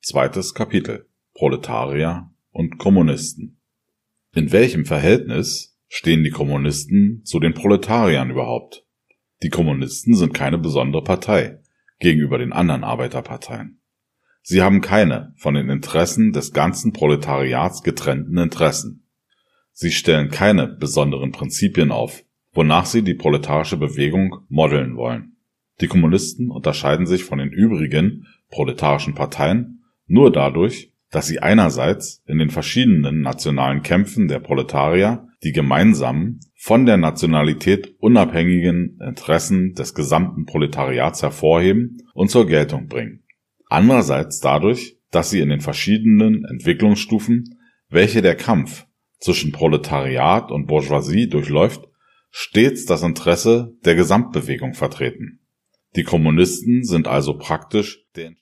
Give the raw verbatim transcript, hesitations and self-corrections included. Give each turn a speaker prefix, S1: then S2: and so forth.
S1: Zweites Kapitel: Proletarier und Kommunisten. In welchem Verhältnis stehen die Kommunisten zu den Proletariern überhaupt? Die Kommunisten sind keine besondere Partei gegenüber den anderen Arbeiterparteien. Sie haben keine von den Interessen des ganzen Proletariats getrennten Interessen. Sie stellen keine besonderen Prinzipien auf, wonach sie die proletarische Bewegung modeln wollen. Die Kommunisten unterscheiden sich von den übrigen proletarischen Parteien nur dadurch, dass sie einerseits in den verschiedenen nationalen Kämpfen der Proletarier die gemeinsamen, von der Nationalität unabhängigen Interessen des gesamten Proletariats hervorheben und zur Geltung bringen. Andererseits dadurch, dass sie in den verschiedenen Entwicklungsstufen, welche der Kampf zwischen Proletariat und Bourgeoisie durchläuft, stets das Interesse der Gesamtbewegung vertreten. Die Kommunisten sind also praktisch der